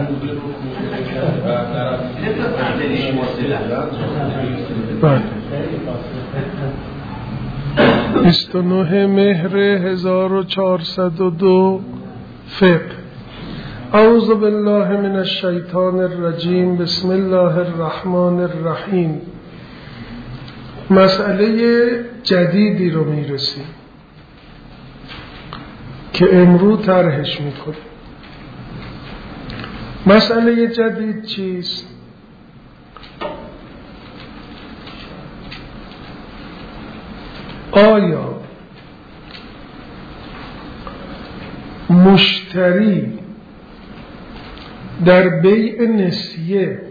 بله 29 مهر 1402 فقه. اعوذ بالله من الشیطان الرجیم. بسم الله الرحمن الرحیم. مسئله جدیدی رو میرسیم که امروز طرحش میکنیم. مسئله جدید چیست؟ آیا مشتری در بیع نسیه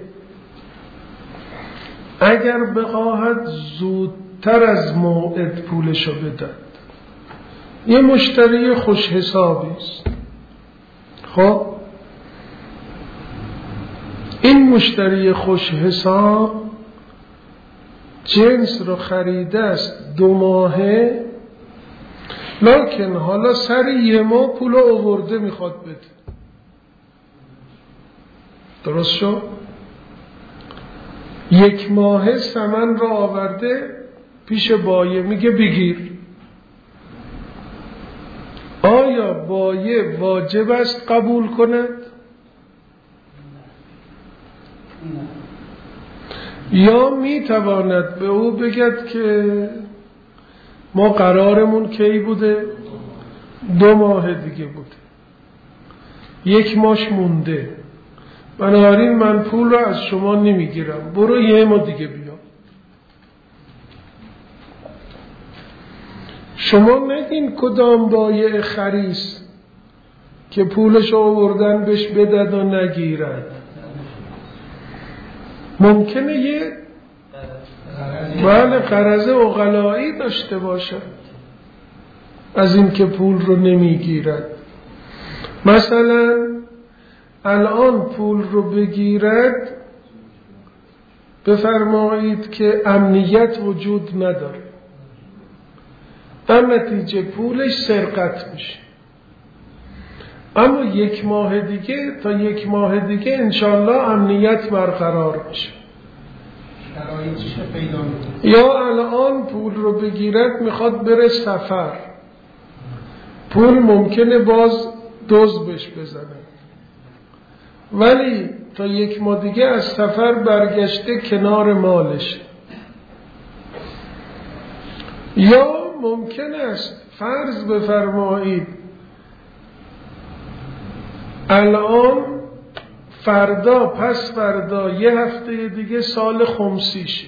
اگر بخواهد زودتر از موعد پولشو بدهد، یه مشتری خوش حسابی است، خب این مشتری خوش حساب جنس رو خریده است 2 ماهه، لکن حالا سر 1 ماه پول آورده میخواد بده. درست شد؟ 1 ماه ثمن رو آورده پیش بایه، میگه بگیر. آیا بایه واجب است قبول کند؟ یا میتواند به او بگد که ما قرارمون کی بوده؟ 2 ماه دیگه بوده، 1 ماه مونده، بنابراین من پول رو از شما نمیگیرم، برو 1 ماه دیگه بیا. شما نگین کدام بایع خریس که پولش آوردن بهش بدد و نگیرد. ممکنه یه قرض عقلایی داشته باشد از این که پول رو نمیگیرد. مثلا الان پول رو بگیرد، بفرمایید که امنیت وجود نداره، در نتیجه پولش سرقت میشه. اما 1 ماه دیگه تا 1 ماه دیگه انشالله امنیت برقرار میشه. یا الان پول رو بگیرد میخواد بره سفر، پول ممکنه باز دزد بهش بزنه، ولی تا 1 ماه دیگه از سفر برگشته کنار مالش. یا ممکن است فرض بفرمایید الان فردا پس فردا 1 هفته دیگه سال خمسیشه،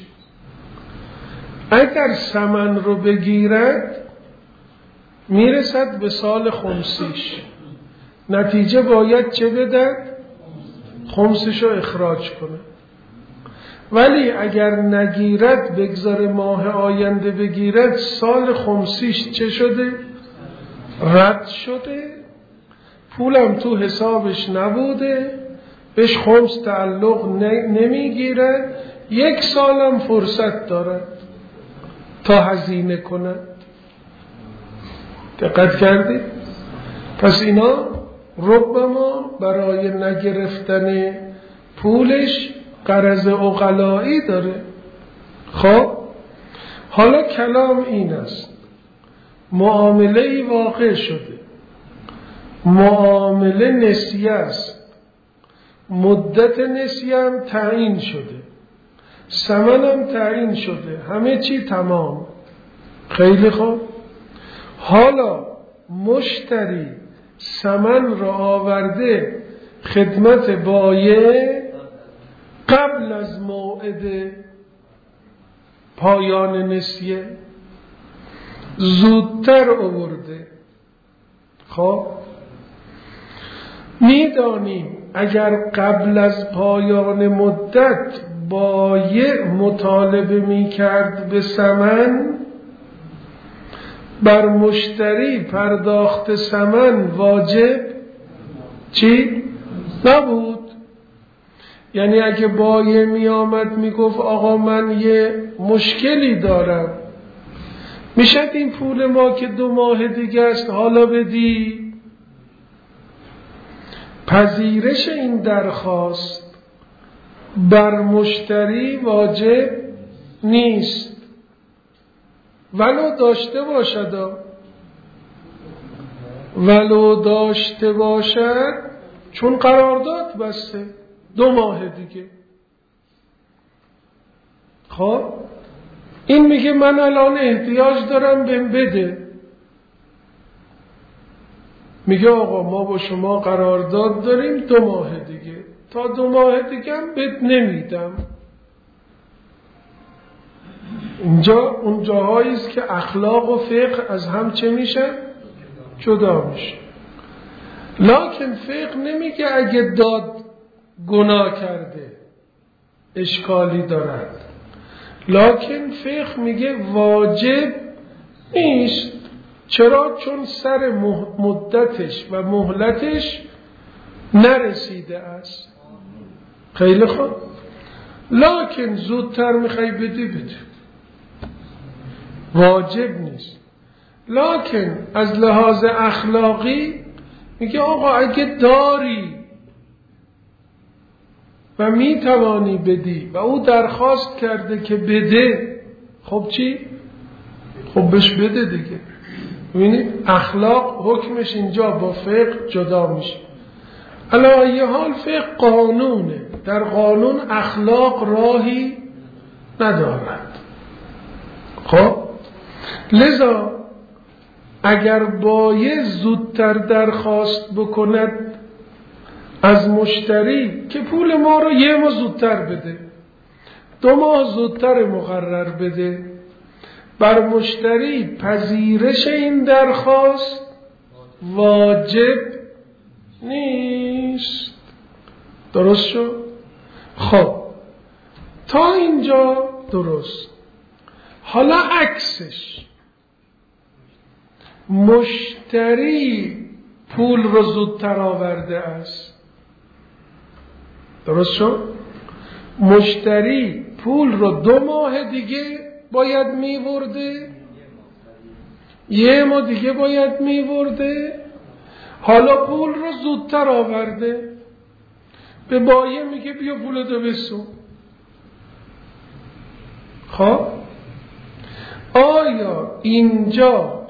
اگر ثمن رو بگیرد میرسد به سال خمسیش، نتیجه باید چه بدد؟ خمسش رو اخراج کنه. ولی اگر نگیرد، بگذار ماه آینده بگیرد، سال خمسیش چه شده؟ رد شده، پولم تو حسابش نبوده، بهش خمس تعلق نمیگیره، 1 سالم فرصت داره تا هزینه کنه. دقت کردید؟ پس اینا ربما برای نگرفتن پولش قرض عقلایی داره. خب حالا کلام این است، معامله واقع شده، معامله نسیه است، مدت نسیه هم تعیین شده، ثمن هم تعیین شده، همه چی تمام. خیلی خوب، حالا مشتری ثمن را آورده خدمت بایع قبل از موعد پایان نسیه، زودتر آورده. خب میدانیم اگر قبل از پایان مدت بایع مطالبه میکرد به ثمن، بر مشتری پرداخت ثمن واجب چی؟ نبود. یعنی اگه بایع می آمد می گفت آقا من یه مشکلی دارم، میشد این پول ما که 2 ماه دیگه است حالا بدی؟ پذیرش این درخواست بر مشتری واجب نیست ولو داشته باشد، ولو داشته باشد چون قرارداد بسته 2 ماه دیگه. خب این میگه من الان احتیاج دارم بهم بده، میگه آقا ما با شما قرارداد داریم 2 ماه دیگه، تا 2 ماه دیگه هم بهت نمیدم. اینجا اون جاهایی است که اخلاق و فقه از هم چه میشه؟ جدا میشه. لکن فقه نمیگه اگه داد گناه کرده اشکالی دارد، لکن فقه میگه واجب نیست. چرا؟ چون سر مدتش و مهلتش نرسیده است. خیلی خوب، لکن زودتر میخوای بدی بده، واجب نیست. لکن از لحاظ اخلاقی میگه آقا اگه داری و میتوانی بدی و او درخواست کرده که بده، خب چی؟ خب بهش بده دیگه. ببینید اخلاق حکمش اینجا با فقه جدا میشه. علی ای حال فقه قانونه، در قانون اخلاق راهی ندارد. خب لذا اگر باید زودتر درخواست بکند از مشتری که پول ما رو 1 ماه زودتر بده، 2 ماه زودتر مقرر بده، بر مشتری پذیرش این درخواست واجب نیست. درست شد؟ خب تا اینجا درست. حالا عکسش، مشتری پول رو زودتر آورده است. درست شد؟ مشتری پول رو 2 ماه دیگه باید میورده، 1 ماه دیگه باید میورده. حالا پول رو زودتر آورده، به بایع میگه بیا پولتو بسون. خب آیا اینجا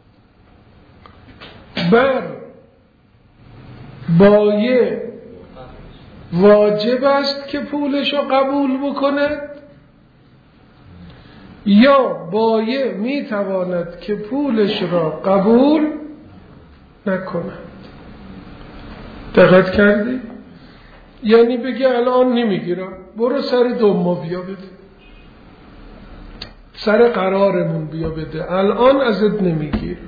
بر بایع واجب است که پولش رو قبول بکند یا بایع میتواند که پولش را قبول نکند؟ دقت کردی؟ یعنی بگه الان نمیگیرم، برو سر 2 ماه بیا بده، سر قرارمون بیا بده، الان ازت نمیگیر.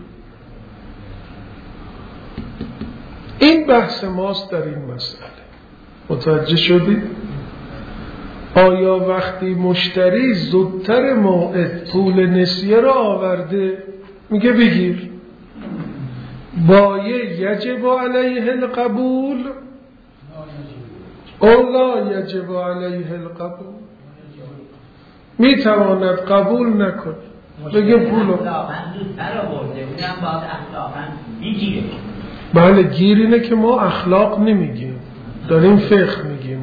این بحث ماست در این مسئله. متوجه شدی؟ آیا وقتی مشتری زودتر موعد پول نسیه را آورده میگه بگیر، بایع یجب علیه القبول او لا یجب علیه القبول؟ میتواند قبول نکنه، بگه پولو. بله گیر اینه که ما اخلاق نمیگیم، داریم فقه میگیم.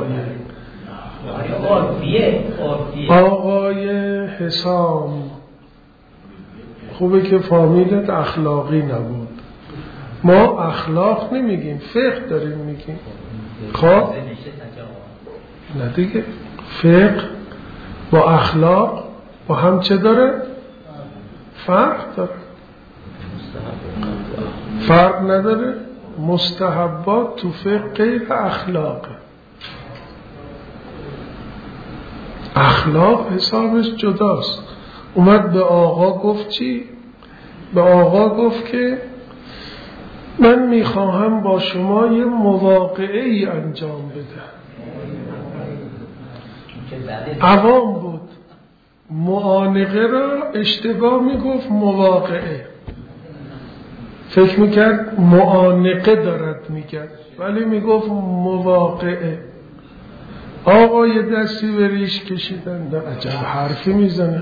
آقای حسام خوبه که فامیلت اخلاقی نبود. ما اخلاق نمیگیم، فقه داریم میگیم. خب نه دیگه، فقه با اخلاق با هم چه داره؟ فرق داره. فرق نداره. مستحبات تو فقه غیر اخلاقه. اخلاق حسابش جداست. اومد به آقا گفت چی؟ به آقا گفت که من میخواهم با شما یه مواقعه ای انجام بدم. عوام بود، معانقه را اشتباه میگفت مواقعه، فکر میکرد معانقه دارد میکرد ولی میگفت مواقعه. آقا یه دستی به ریش کشیدن، عجب حرفی میزنه.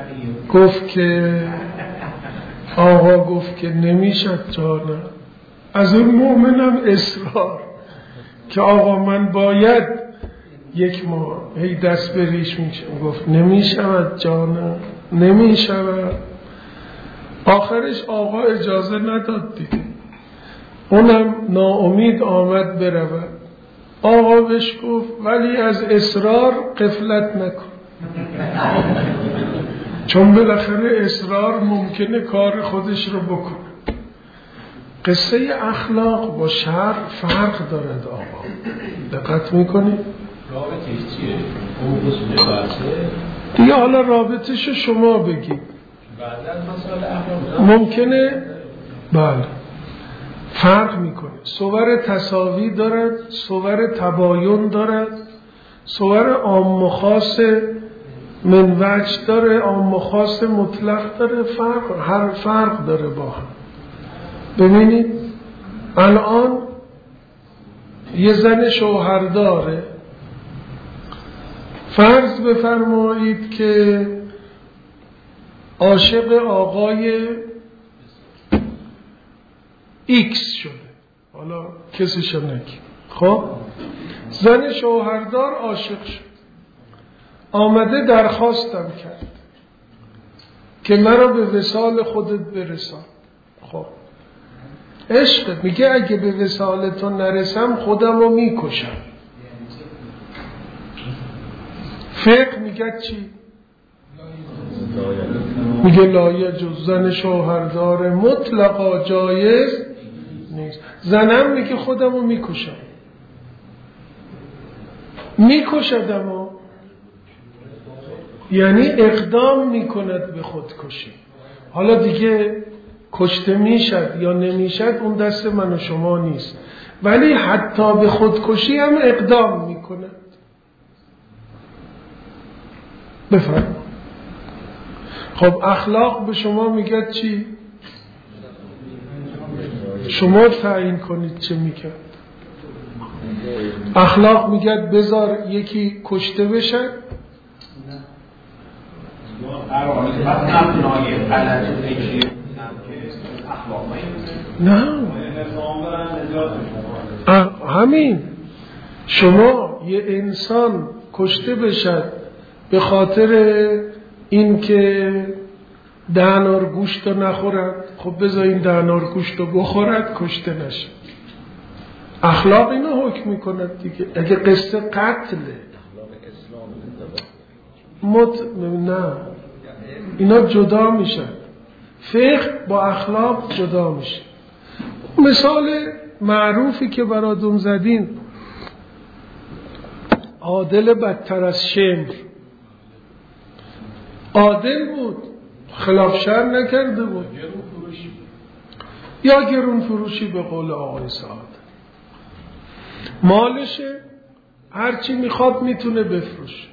گفت که آقا گفت که نمیشد جانم، از اون مؤمنم اصرار که آقا من باید 1 ماه هی دست به ریش میشم. گفت نمیشود جانم، نمیشود. آخرش آقا اجازه نداد دیگه، اونم ناامید آمد برود. آقا بهش گفت ولی از اصرار غفلت نکن، چون بالاخره اصرار ممکنه کار خودش رو بکنه. قصه اخلاق با شرع فرق دارد آقا، دقت میکنی؟ رابطش چیه؟ اون اصول بحثه دیگه حالا رابطش رو شما بگید. بعد از مسائل اخلاق ممکنه بله فرق میکنه. صور تساوی دارد، صور تباین دارد، صور عام و خاص من وجه داره، عام و خاص مطلق داره، هر فرق داره با هم. ببینید الان یه زن شوهر داره، فرض بفرمایید که عاشق آقای ایکس شده، حالا کسیشو نگیم. خب زن شوهردار عاشق شد، آمده درخواستم کرد که مرا به وصال خودت برسان. خب عشق میگه اگه به وصال تو نرسم خودم رو میکشم. فقه میگه چی؟ میگه لایه جز زن شوهردار مطلقا جایز نیست. زنم میگه خودم رو میکشم، میکشدم، یعنی اقدام میکند به خودکشی. حالا دیگه کشته میشد یا نمیشد اون دست من و شما نیست، ولی حتی به خودکشی هم اقدام میکند. بفرمایید. خب اخلاق به شما میگه چی؟ شما تعیین کنید چه میگه. اخلاق میگه بذار یکی کشته بشه، نه همین شما یه انسان کشته بشد به خاطر اینکه دهنار گوشت رو نخورد، خب بذار این دهنار گوشت رو بخورد کشته نشه. اخلاق اینو حکم میکند دیگه. اگه قصه قتله نه اینا جدا میشن، فقه با اخلاق جدا میشه. مثال معروفی که براتون زدین عادل بدتر از شمر. عادل بود، خلاف شرع نکرده بود، یا گرون فروشی به قول آقای سعادت. مالشه هرچی میخواد میتونه بفروشه،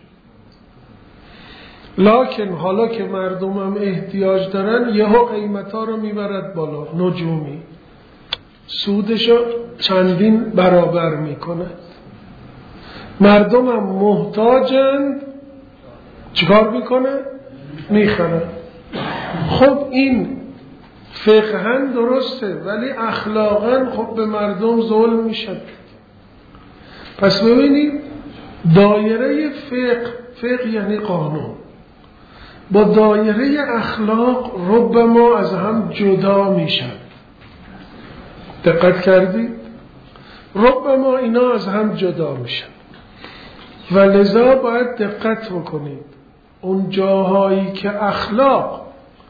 لکن حالا که مردم هم احتیاج دارن یهو قیمتا رو میبرد بالا، نجومی سودشو چندین برابر میکند. مردم هم محتاجند، چیکار میکنه؟ میخرن. خب این فقهاً درسته ولی اخلاقاً خب به مردم ظلم میشن. پس ببینید دایره فقه یعنی قانون با دایره اخلاق ربما از هم جدا میشن. دقت کردید؟ ربما اینا از هم جدا میشن و لذا باید دقت بکنید. اون جاهایی که اخلاق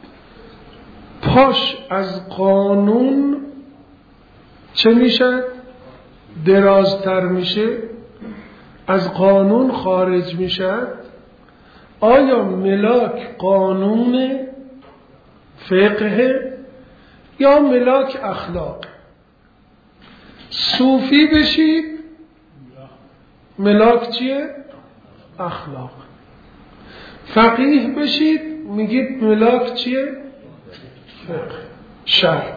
پاش از قانون چه میشه؟ درازتر میشه، از قانون خارج میشه، آیا ملاک قانون فقه یا ملاک اخلاق؟ صوفی بشید ملاک چیه؟ اخلاق. فقیه بشید میگید ملاک چیه؟ فقه. شرع.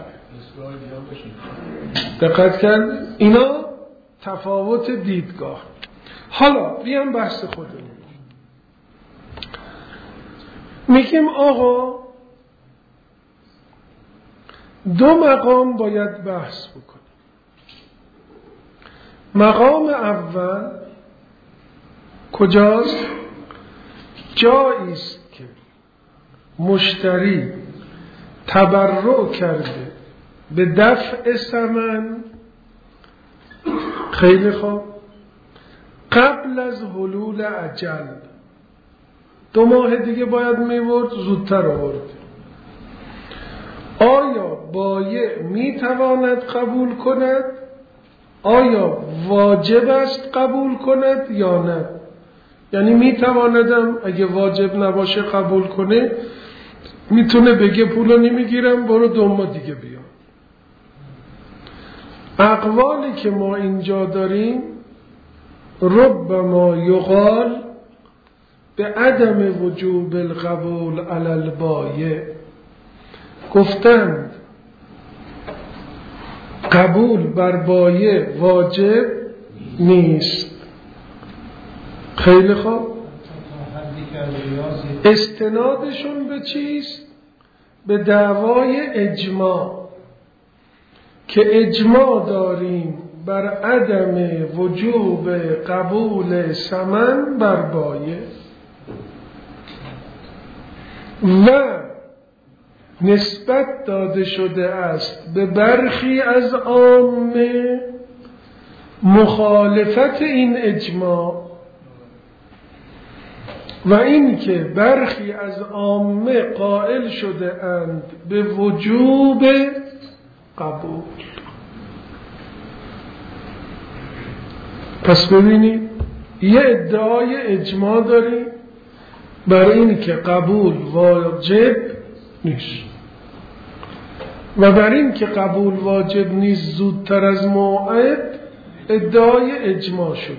دقت کرد؟ اینا تفاوت دیدگاه. حالا بیام بحث خودمون. میگیم آقا 2 مقام باید بحث بکنیم. مقام اول کجاست؟ جایی است که مشتری تبرع کرده به دفع ثمن، خیلی خوب، قبل از حلول اجل. 2 ماه دیگه باید میبرد، زودتر آورد. آیا بایع میتواند قبول کند؟ آیا واجب است قبول کند یا نه؟ یعنی میتواندم اگه واجب نباشه قبول کنه، میتونه بگه پولو نمیگیرم، برو 2 ماه دیگه بیا. اقوالی که ما اینجا داریم ربما یقال به عدم وجوب القبول علی البایع، گفتند قبول بر بایع واجب نیست. خیلی خوب. استنادشون به چیست؟ به دعوای اجماع، که اجماع داریم بر عدم وجوب قبول ثمن بر بایع و نسبت داده شده است به برخی از عامه مخالفت این اجماع و این که برخی از عامه قائل شده اند به وجوب قبول. پس ببینید یه ادعای اجماع داریم برای این که قبول واجب نیست و برای این که قبول واجب نیست زودتر از موعد ادعای اجماع شد.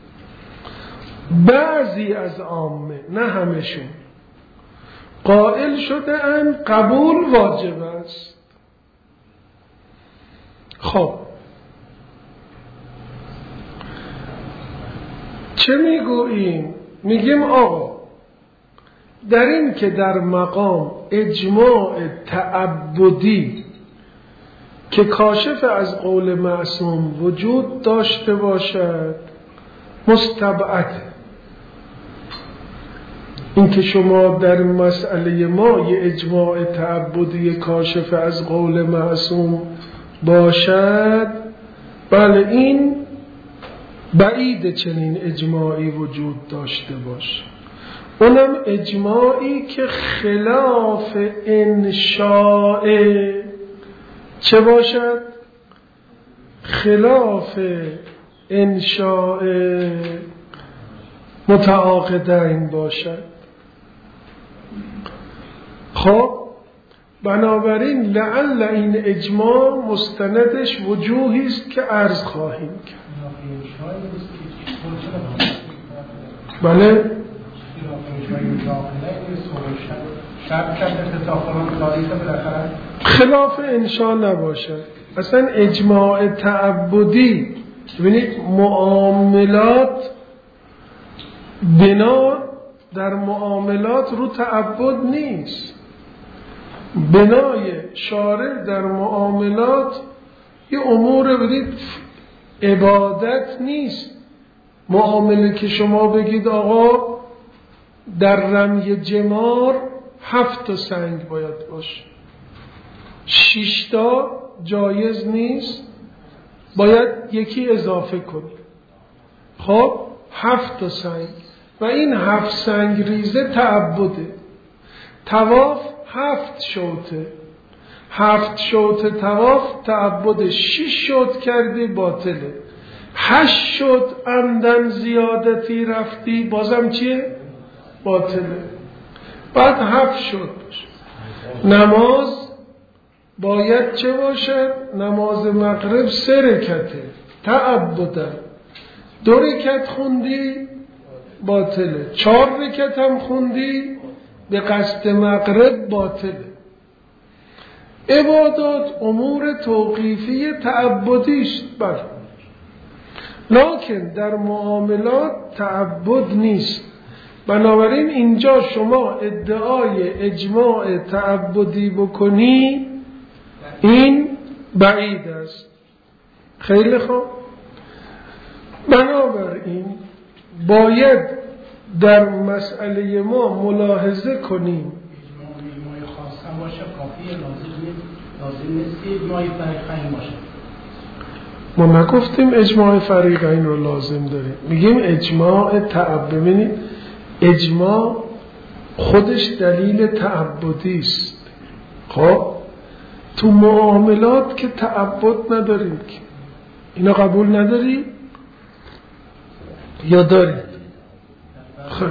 بعضی از عامه، نه همشون، قائل شده اند قبول واجب است. خب چه میگوییم؟ میگیم آقا در این که در مقام اجماع تعبدی که کاشف از قول معصوم وجود داشته باشد مستبعد. این که شما در مسئله ما یه اجماع تعبدی کاشف از قول معصوم باشد، بله این بعید چنین اجماعی وجود داشته باشه. اونم اجماعی که خلاف انشاء چه باشد؟ خلاف انشاء متعاقدین باشد. خب بنابراین لعل این اجماع مستندش وجوهی است که عرض خواهیم کرد. بله خلاف انشاء نباشد. اصلا اجماع تعبدی، ببینید معاملات بنا در معاملات رو تعبد نیست. بنای شارع در معاملات یه امور بدید عبادت نیست. معامله که شما بگید آقا در رمی جمار 7 تا سنگ باید باشه، 6 تا جایز نیست، باید یکی اضافه کنی. خب 7 تا سنگ و این 7 سنگ ریزه تعبده. طواف 7 شوطه، 7 شوطه طواف تعبده. 6 شوط کردی باطله، 8 شوط عمدن زیادتی رفتی بازم چیه؟ باطله. بعد 7 شوط باشه. نماز باید چه باشه؟ نماز مغرب 3 رکعته تعبدن. 2 رکعت خوندی باطله، 4 رکعت هم خوندی به قصد مغرب باطله. عبادات امور توقیفی تعبدیست، بله، لکن در معاملات تعبد نیست. بنابراین اینجا شما ادعای اجماع تعبدی بکنی این بعید است. خیلی خوب. بنابراین باید در مسئله ما ملاحظه کنیم اجماع خاص هم باشه کافیه، لازم نیست که اجماع فریقین باشه. ما نگفتیم اجماع فریقین رو لازم داریم، میگیم اجماع ببینید اجماع خودش دلیل تعبدی است. خب تو معاملات که تعبد نداریم که اینا قبول نداری یا داری؟ خیلی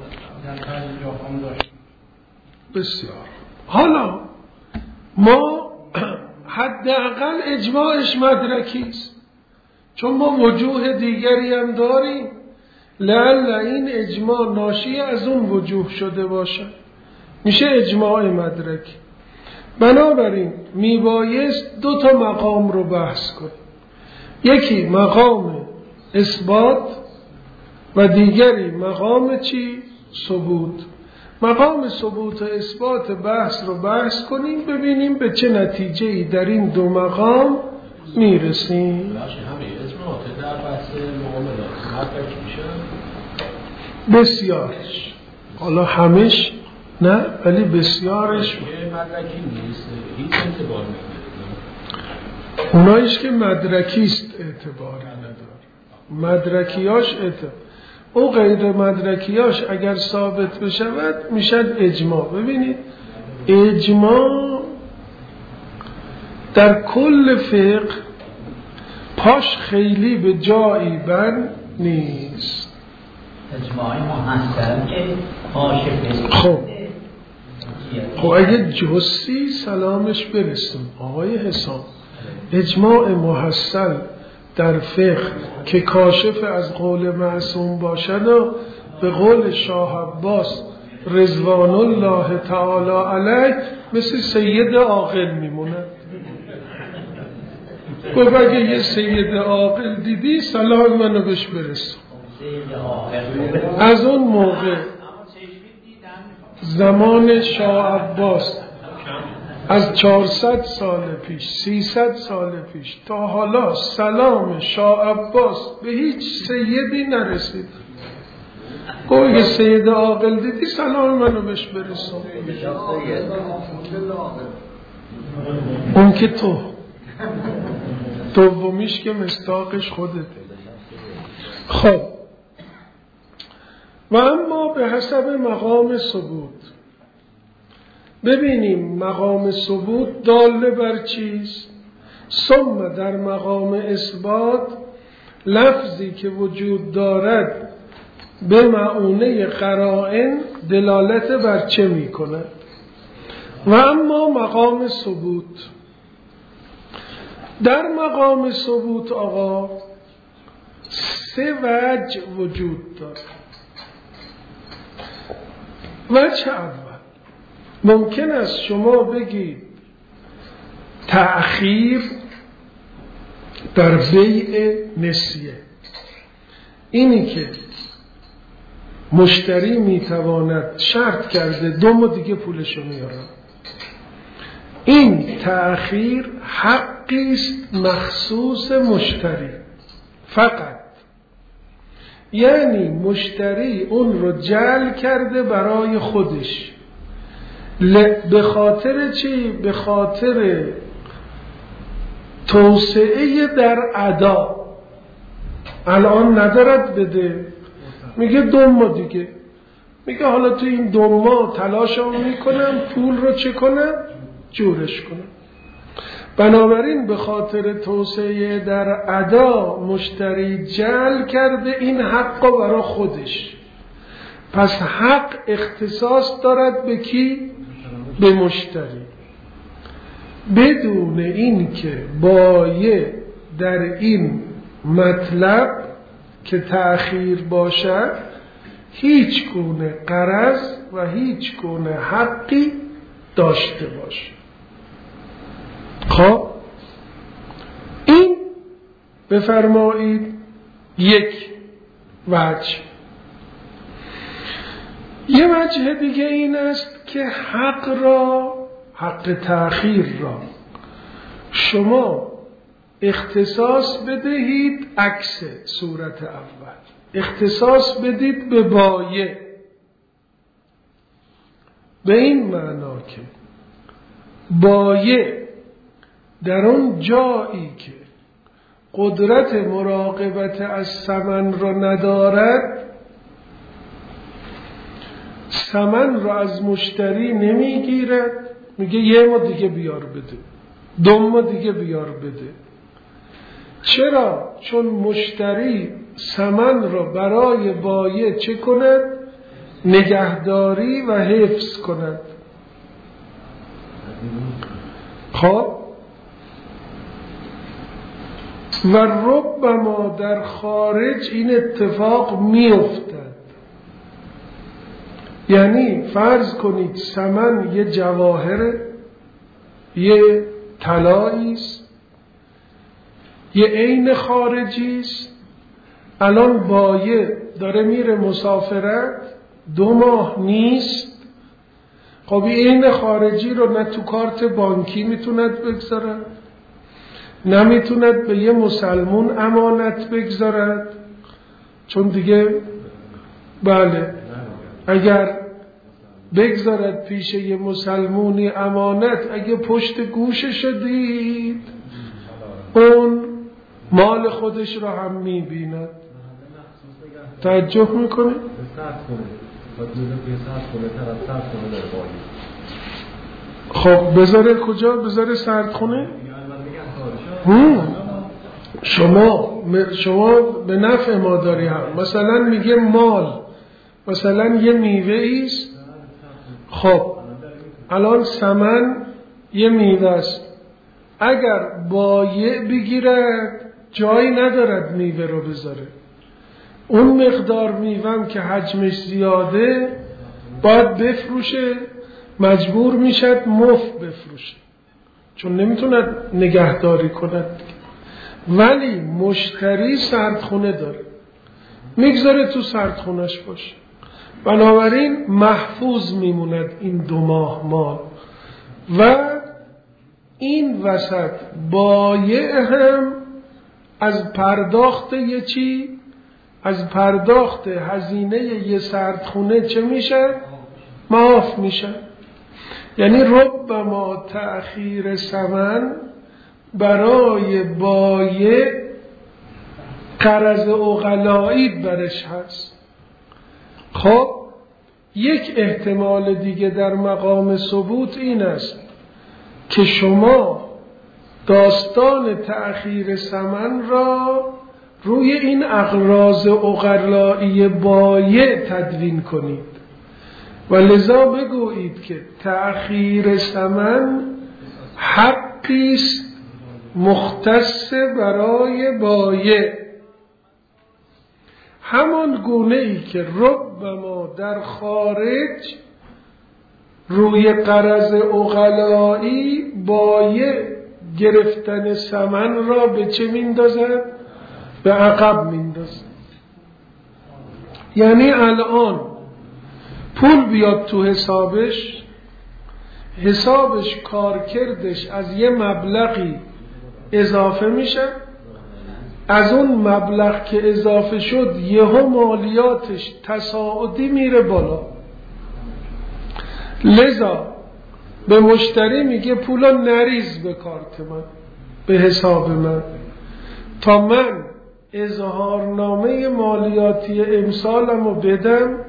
بسیار. حالا ما حداقل اجماعش مدرکی است، چون ما وجوه دیگری هم داریم لعل این اجماع ناشی از اون وجوه شده باشه، میشه اجماع مدرکی. بنابراین میبایست دو تا مقام رو بحث کنیم، یکی مقام اثبات و دیگری مقام چی؟ ثبوت. مقام ثبوت و اثبات بحث رو بحث کنیم، ببینیم به چه نتیجه‌ای در این دو مقام میرسیم. همه اجماعات در بحث معاملات مدرکی میشه؟ بسیارش، حالا همش نه ولی بسیارش مدرکی نیست، هیچ اعتبار نمیده. اونایش که مدرکیست اعتباری نداره، مدرکیاش اعتبار، او غیر مدرکیاش اگر ثابت بشود میشد اجماع. ببینید اجماع در کل فقه پاش خیلی به جایی بند نیست. اجماعی محسن که پاش خب اگه جسی سلامش برسیم آقای حسام، اجماع محسن در فقه که کاشف از قول معصوم باشد و به قول شاه عباس رضوان الله تعالی علیه مثل سید عاقل میمونه. گفت اگه یه سید عاقل دیدی سلام منو بهش برسون. از اون موقع زمان شاه عباس از 400 سال پیش 300 سال پیش تا حالا سلام شاه عباس به هیچ سیدی نرسید. گوه یه سید عاقل دیدی سلام منو بهش برسون. اون که تو دومیش که مصداقش خودته. خب و اما به حسب مقام ثبوت ببینیم مقام ثبوت داله بر چیست. ثم در مقام اثبات لفظی که وجود دارد به معونه قرائن دلالت بر چه می کند. و اما مقام ثبوت، در مقام ثبوت آقا سه وجه وجود دارد. وجه اول ممکن است شما بگید تأخیر در بیع نسیه، اینی که مشتری میتواند شرط کرده 2 ماه دیگه پولشو میارم، این تأخیر حقی است مخصوص مشتری فقط، یعنی مشتری اون رو جعل کرده برای خودش. به خاطر چی؟ به خاطر توسعه در ادا. الان ندارد بده، میگه 2 ماه دیگه، میگه حالا تو این 2 ماه تلاشم میکنم پول رو چه کنم؟ جورش کنم. بنابراین به خاطر توسعه در ادا مشتری جعل کرده این حق رو برای خودش. پس حق اختصاص دارد به کی؟ به مشتری، بدون این که بایع در این مطلب که تأخیر باشد هیچ گونه غرض و هیچ گونه حقی داشته باشه. خب این بفرمایید یک وجه. یه وجه دیگه این است که حق تأخیر را شما اختصاص بدهید عکس صورت اول، اختصاص بدید به بایع، به این معنا که بایع در اون جایی که قدرت مراقبت از ثمن را ندارد، ثمن را از مشتری نمیگیرد، میگه یه ما دیگه بیار بده، 2 ما دیگه بیار بده. چرا؟ چون مشتری ثمن را برای بایع چه کند؟ نگهداری و حفظ کند. خب و ربما در خارج این اتفاق میافتد. یعنی فرض کنید ثمن یه جواهر، یه طلایی است، یه عین خارجی است. الان بایع داره میره مسافرت، 2 ماه نیست. خب این عین خارجی رو نه تو کارت بانکی میتوند بگذارد، نه میتوند به یه مسلمون امانت بگذارد، چون دیگه بله اگر بگذارد پیش یه مسلمونی امانت، اگه پشت گوشش دید اون مال خودش رو هم میبیند. توجه میکنه؟ خب بذاره کجا؟ بذاره سردخونه؟ شما به نفع ما داری هم. مثلا میگه مال، مثلا یه میوه ایست. خب الان ثمن یه میوه است، اگر بایع بگیرد جایی ندارد میوه رو بذاره. اون مقدار میوهم که حجمش زیاده باید بفروشه، مجبور میشد مفت بفروشه، چون نمیتوند نگهداری کند. ولی مشتری سردخونه داره، میگذاره تو سردخونش باشه، بنابراین محفوظ میموند این 2 ماه مال. و این وسط بایع هم از پرداخت یه چی؟ از پرداخت هزینه یه سردخونه چه میشه؟ معاف میشه. یعنی ربما تأخیر ثمن برای بایع قرض عقلایی برش هست. خب یک احتمال دیگه در مقام ثبوت این است که شما داستان تأخیر ثمن را روی این اغراض عقلایی بایع تدوین کنید و لذا بگویید که تأخیر ثمن حقی است مختص برای بایع، همان گونه ای که ربما در خارج روی قرض عقلایی بایع گرفتن ثمن را به چه میندازد؟ به عقب میندازد. یعنی الان پول بیاد تو حسابش کارکردش از یه مبلغی اضافه میشه، از اون مبلغ که اضافه شد یهو مالیاتش تصاعدی میره بالا. لذا به مشتری میگه پولا نریز به کارت من، به حساب من، تا من اظهارنامه مالیاتی امسالمو بدم،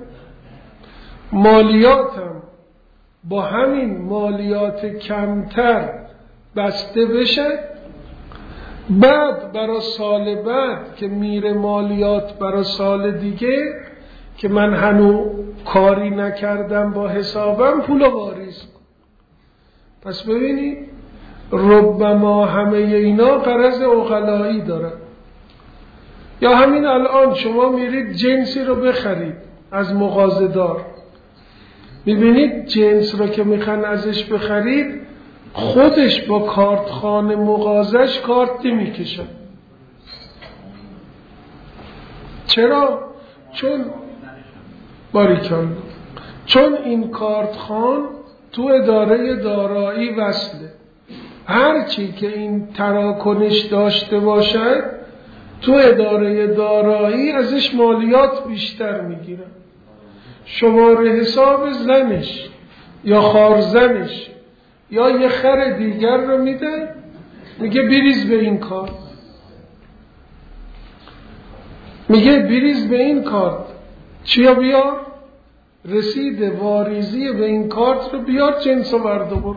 مالیاتم با همین مالیات کمتر بسته بشه، بعد برای سال بعد که میره مالیات برای سال دیگه که من هنو کاری نکردم با حسابم پولو واریز. پس ببینید ربما همه اینا قرض عقلایی دارن. یا همین الان شما میرید جنسی رو بخرید از مغازه‌دار، میبینید جنس رو که میخوان ازش بخرید خودش با کارتخانه مغازش کارت میکشن. چرا؟ چون این کارتخان تو اداره دارایی وصله. هرچی که این تراکنش داشته باشد تو اداره دارایی ازش مالیات بیشتر میگیرن. شماره حساب زنش یا خارزنش یا یه خر دیگر رو میده، میگه بریز به این کار، میگه بریز به این کارت، چیا بیار؟ رسید واریزی به این کارت رو بیار، جنس رو برده برو.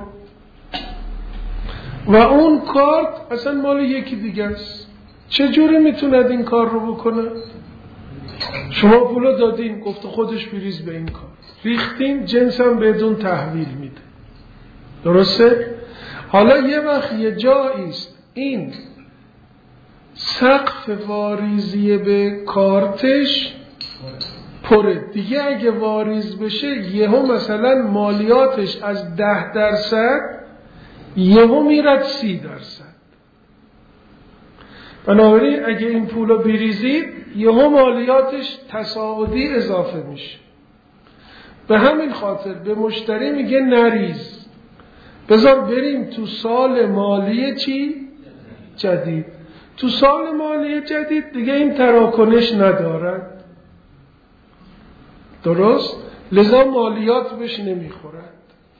و اون کارت اصلا مال یکی دیگه است. چجوری میتوند این کار رو بکنه؟ شما پولو دادین، گفت خودش بریز به این کار، ریختین، جنس هم بدون تحویل میده. درسته؟ حالا یه وقت یه جایی است این سقف واریزی به کارتش پره دیگه، اگه واریز بشه یهو مثلا مالیاتش از 10% یهو میرد 30%. بنابراین اگه این پولو بریزید یهو مالیاتش تصاعدی اضافه میشه. به همین خاطر به مشتری میگه نریز، بذار بریم تو سال مالی چی؟ جدید. تو سال مالی جدید دیگه این تراکنش ندارد، درست؟ لذا مالیات بهش نمیخورد.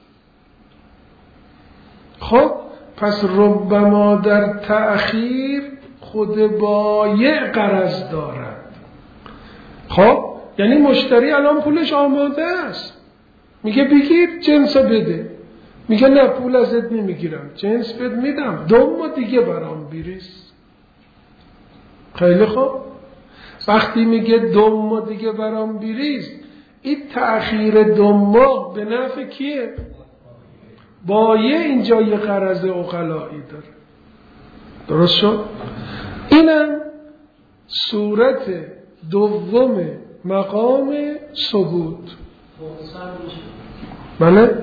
خب پس ربما در تأخیر خود بایع غرض دارد. خب یعنی مشتری الان پولش آماده است، میگه بگیر جنس بده، میگه نه پول ازت نمیگیرم، جنس بد میدم، 2 ماه دیگه برام بریز. خیلی خوب، وقتی میگه 2 ماه دیگه برام بریز، این تأخیر 2 ماه به نفع کیه؟ بایع اینجا یه غرض عقلایی داره. درست شد؟ اینم صورت دوم مقام ثبوت. بله؟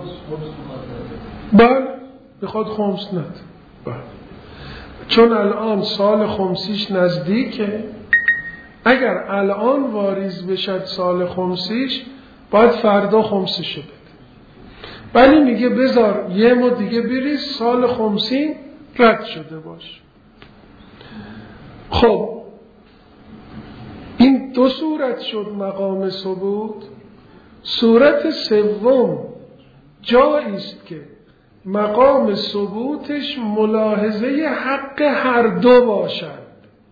بله بخواد خمس ند. بله چون الان سال خمسیش نزدیکه، اگر الان واریز بشد سال خمسیش باید فردا خمسیشو بده، ولی میگه بذار 1 ماه دیگه بریز، سال خمسی رد شده باش. خب این 2 صورت شد مقام ثبوت. صورت سوم جایی است که مقام ثبوتش ملاحظه حق هر دو باشد.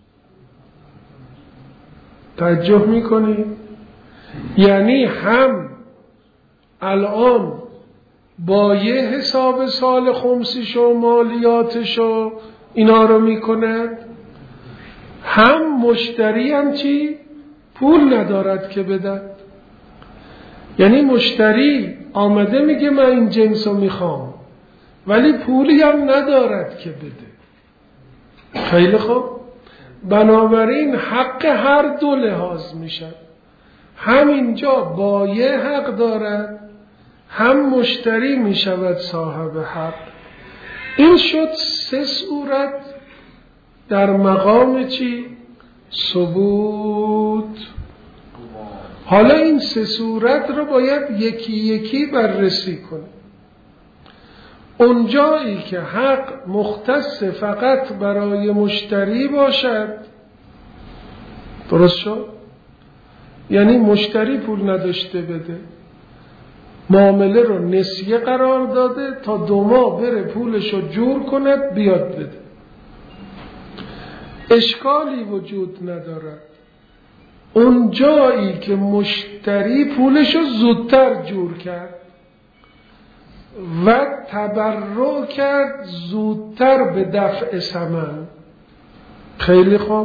توجه میکنی؟ یعنی هم الان بایع حساب سال خمسیش و مالیاتش و اینا رو میکند، هم مشتری هم چی؟ پول ندارد که بدن. یعنی مشتری آمده میگه من این جنس رو میخوام ولی پولی هم ندارد که بده. خیلی خوب، بنابراین حق هر دو لحاظ میشد. هم اینجا بایع حق دارد، هم مشتری میشود صاحب حق. این شد 3 صورت در مقام چی؟ ثبوت. حالا این 3 صورت رو باید یکی یکی بررسی کنیم. اونجایی که حق مختص فقط برای مشتری باشد، درست شد؟ یعنی مشتری پول نداشته بده، معامله رو نسیه قرار داده تا 2 ماه بره پولش رو جور کند بیاد بده، اشکالی وجود ندارد. اون جایی که مشتری پولش رو زودتر جور کرد و تبرع کرد زودتر به دفع ثمن، خیلی خوب،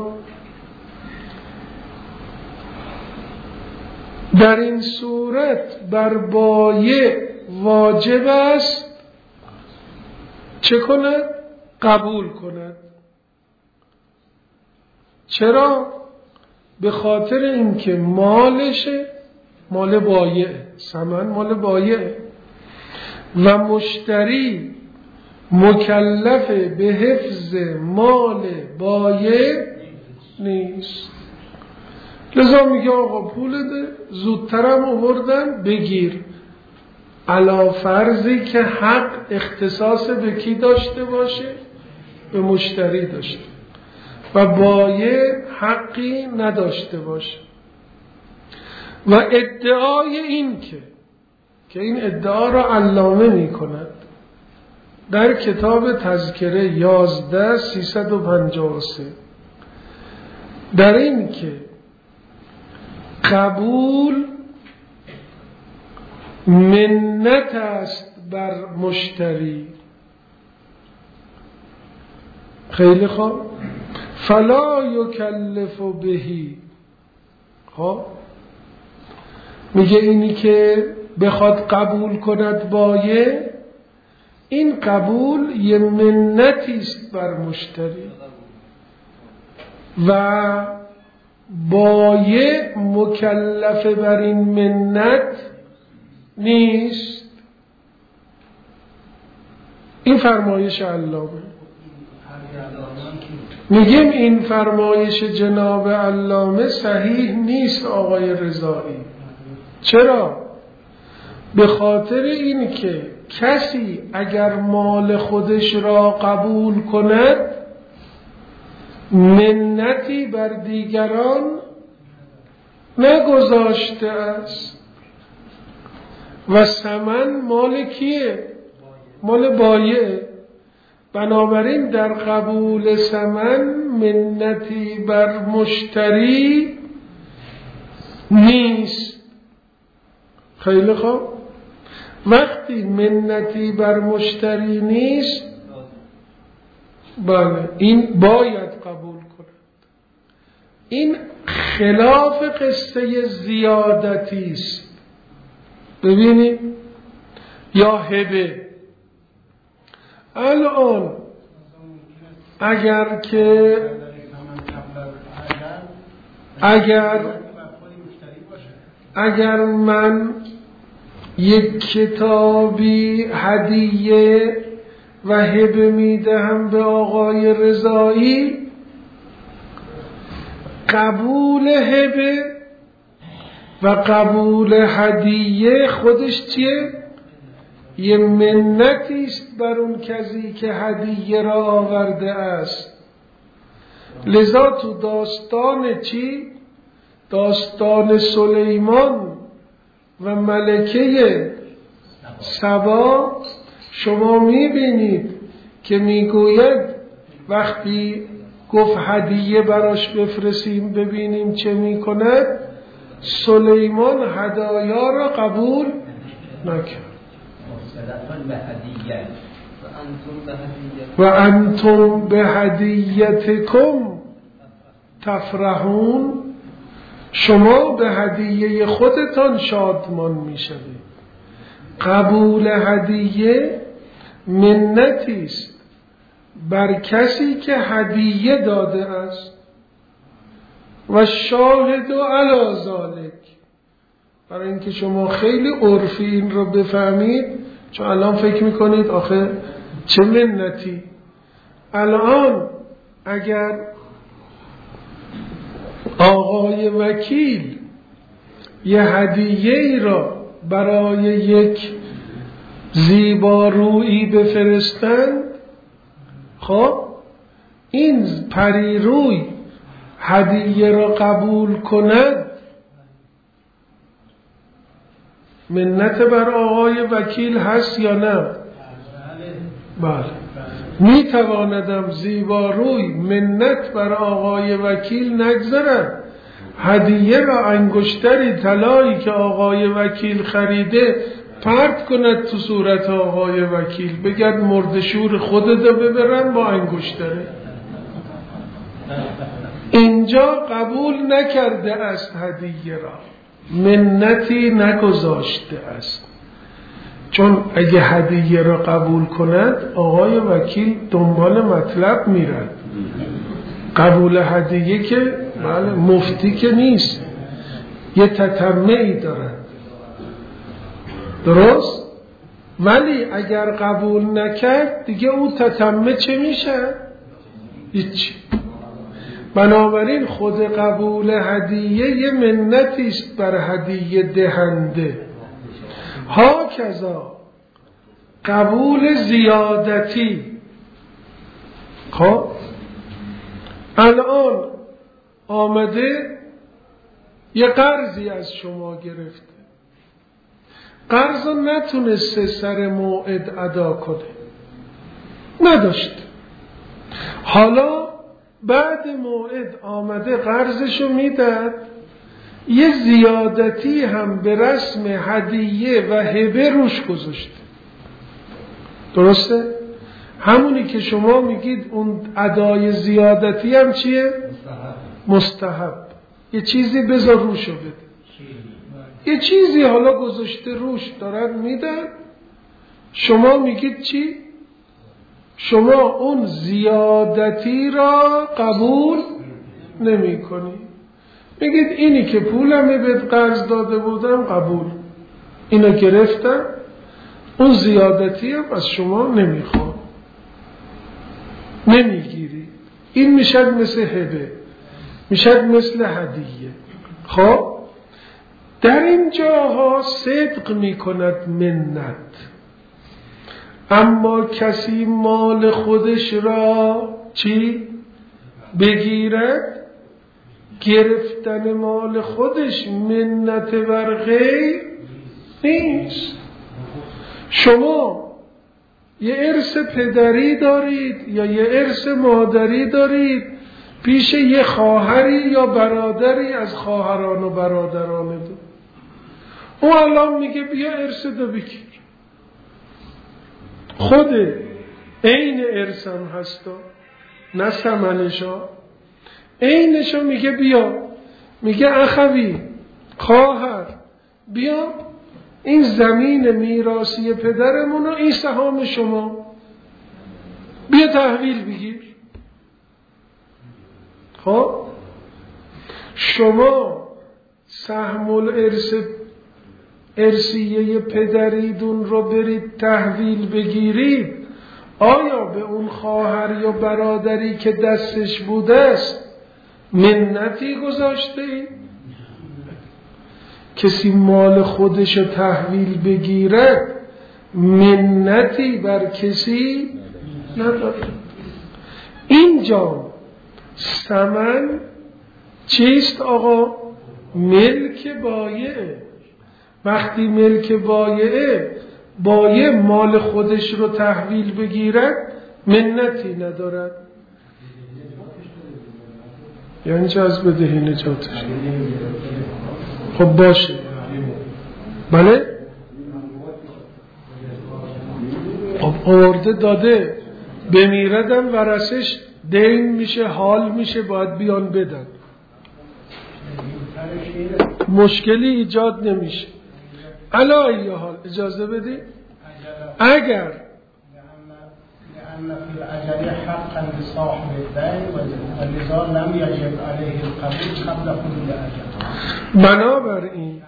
در این صورت بر بایع واجب است چه کند؟ قبول کند. چرا؟ به خاطر اینکه مالشه، مال بایع، ثمن مال بایع و مشتری مکلف به حفظ مال بایع نیست. لذا میگه آقا پول ده، زودترم آوردن بگیر. علی فرضی که حق اختصاص به کی داشته باشه؟ به مشتری داشته و بایع حقی نداشته باشه. و ادعای این که این ادعا را علامه می کند در کتاب تذکره 11-353 در این که قبول منت است بر مشتری. خیلی خوب، فلا یکلف بهی. خب میگه اینی که بخواد قبول کند بایع، این قبول یه منتی است بر مشتری و بایع مکلف بر این منت نیست. این فرمایش علامه. میگیم این فرمایش جناب علامه صحیح نیست آقای رضایی. چرا؟ به خاطر این که کسی اگر مال خودش را قبول کند منتی بر دیگران نگذاشته است و ثمن مال کیه؟ مال بایع. بنابراین در قبول ثمن منتی بر مشتری نیست. خیلی خوب، وقتی منتی بر مشتری نیست، بله این باید قبول کند. این خلاف قصه زیادتی است. ببینید، یا هبه. الان اگر من یک کتابی هدیه و هبه میدهم به آقای رضایی، قبول هبه و قبول هدیه خودش چیه؟ یه منتی است بر اون کسی که هدیه را آورده است. لذا تو داستان چی؟ داستان سلیمان و ملکه سبا شما میبینید که میگوید وقتی گفت هدیه براش بفرستیم ببینیم چه میکند، سلیمان هدایا را قبول نکرد. و انتم به هدیتکم تفرحون، شما به هدیه خودتان شادمان میشوید. قبول هدیه منتی است بر کسی که هدیه داده است و شاهد علی ذلک. برای اینکه شما خیلی عرفی این رو بفهمید، چون الان فکر میکنید آخه چه منتی. الان اگر آقای وکیل یه هدیه ای را برای یک زیبارویی بفرستند، خب این پریروی هدیه را قبول کند، منت بر آقای وکیل هست یا نه؟ بله. می تواندم زیباروی منت بر آقای وکیل نگذارد، هدیه را انگشتری طلایی که آقای وکیل خریده پرت کند تو صورت آقای وکیل، بگرد مردشور خودت ببرن با انگشتره. اینجا قبول نکرده است هدیه را، منتی نگذاشته است. چون اگه هدیه را قبول کند آقای وکیل دنبال مطلب میرد. قبول هدیه که بله مفتی که نیست، یه تتمعی دارد، درست؟ ولی اگر قبول نکرد دیگه اون تتمع چه میشه؟ هیچ. بنابراین خود قبول هدیه یه منتی است بر هدیه دهنده ها کذا قبول زیادتی. خب الان آمده یه قرضی از شما گرفته، قرض رو نتونسته سر موعد ادا کنه، نداشته، حالا بعد موعد آمده قرضشو میداد، یه زیادتی هم به رسم هدیه و هبه روش گذاشته. درسته؟ همونی که شما میگید اون ادای زیادتی هم چیه؟ مستحب. یه چیزی بذار روشو بده، یه چیزی حالا گذاشته روش دارن میدن، شما میگید چی؟ شما اون زیادتی را قبول نمی کنی، میگید اینی که پولمه بهت قرض داده بودم قبول، اینو گرفتم، اون زیادتی هم از شما نمیخوام، نمیگیری. این میشد مثل هبه، میشد مثل هدیه. خب در این جاها صدق میکند منت، اما کسی مال خودش را چی بگیرد؟ گرفتن مال خودش منت بر غیر نیست. شما یه ارث پدری دارید یا یه ارث مادری دارید پیش یه خواهری یا برادری از خواهران و برادران دو، او الان میگه بیا ارث دو بگیر، خود عین ارثم هستا نه ثمنشا، عینشا میگه بیا، میگه اخوی خواهر بیا این زمین میراثی پدرمون و این سهام شما بیا تحویل بگیر. خب شما سهم الارث ارثیه پدریدون رو برید تحویل بگیرید، آیا به اون خواهر یا برادری که دستش بوده است منتی گذاشته اید؟ کسی مال خودش رو تحویل بگیره منتی بر کسی نداره. اینجا ثمن چیست آقا؟ ملک بایعه. وقتی ملک بایعه، بایع مال خودش رو تحویل بگیرد منتی ندارد. یعنی چه از بدهی نجاتش؟ خب باشه، بله خب آورده داده، بمیردم ورثش دین میشه، حال میشه، باید بیان بدن، مشکلی ایجاد نمیشه. علا ای حال اجازه بدی اگر لأن في الأجل حقا لصاحب الدين ولذا لم يجب عليه القبول قبل حلول الأجل.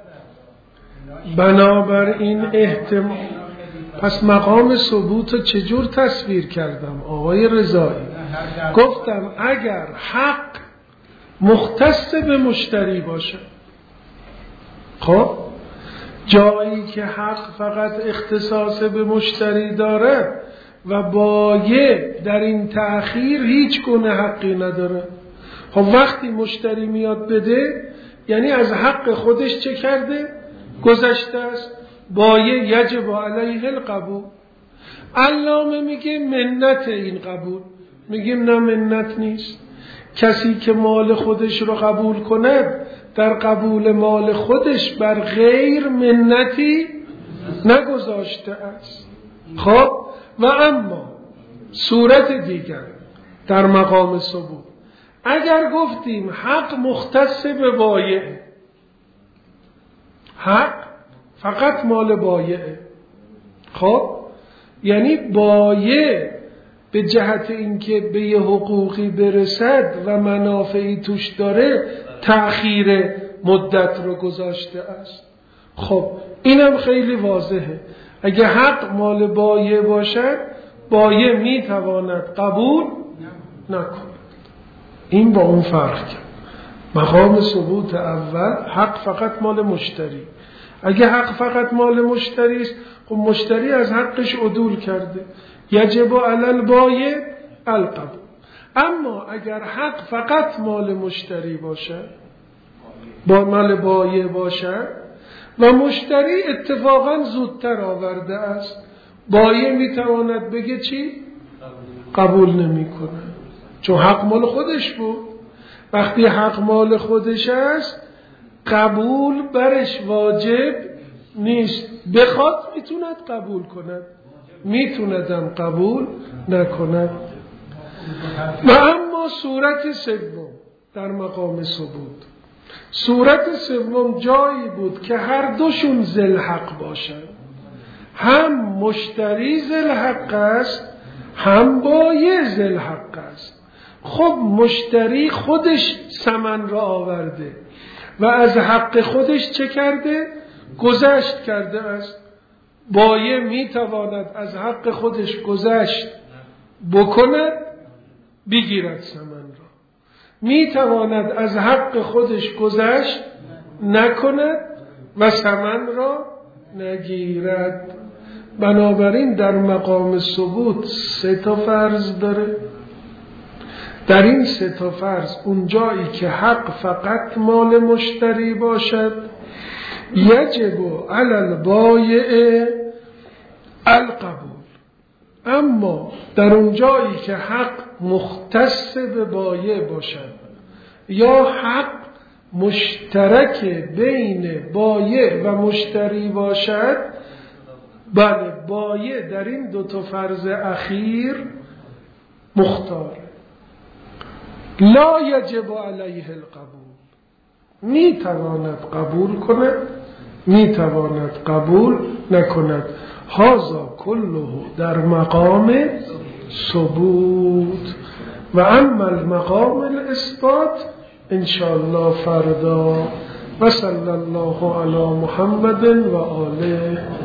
بنابراین احتمال، پس مقام ثبوت چجور تصویر کردم آقای رضایی؟ گفتم اگر حق مختص به مشتری باشه، خب جایی که حق فقط اختصاص به مشتری داره و بایع در این تأخیر هیچ گونه حقی نداره، خب وقتی مشتری میاد بده یعنی از حق خودش چه کرده؟ گذشته است. بایع یجب علیه القبول. علامه میگه منت این قبول، میگیم نه منت نیست. کسی که مال خودش رو قبول کند در قبول مال خودش بر غیر منتی نگذاشته است. خب و اما صورت دیگر در مقام ثبوت، اگر گفتیم حق مختص به بایع، حق فقط مال بایعه، خب یعنی بایع به جهت اینکه به یه حقوقی برسد و منافعی توش داره تأخیر مدت رو گذاشته است. خب اینم خیلی واضحه، اگه حق مال بایع باشد بایع میتواند قبول نکند. این با اون فرق کرد. مقام ثبوت اول حق فقط مال مشتری، اگه حق فقط مال مشتری است، خب مشتری از حقش عدول کرده، یجب علی البایع القبول. اما اگر حق فقط مال مشتری باشه، با مال بایع باشه و مشتری اتفاقا زودتر آورده است، بایع میتواند بگه چی؟ قبول نمیکنه، چون حق مال خودش بود. وقتی حق مال خودش است قبول برش واجب نیست، بخواد میتوند قبول کند، میتوندم قبول نکند. و اما صورت سوم در مقام ثبوت، صورت سوم جایی بود که هر دوشون ذل حق باشند، هم مشتری ذل حق است هم بایع ذل حق است. خب مشتری خودش ثمن را آورده و از حق خودش چه کرده؟ گذشت کرده است. بایع میتواند از حق خودش گذشت بکند بگیرد ثمن را، میتواند از حق خودش گذشت نکند و ثمن را نگیرد. بنابراین در مقام ثبوت 3 فرض داره. در این 3 فرض اونجایی که حق فقط مال مشتری باشد یجب علی البایع القبول. اما در اونجایی که حق مختص به بایع باشد یا حق مشترک بین بایع و مشتری باشد، بله بایع در این 2 فرض اخیر مختاره، لا یجب علیه القبول، میتواند قبول کند میتواند قبول نکند. هذا کله در مقام ثبوت. و اما المقام الاثبات انشاءالله فردا. و صلی الله علی محمد و آله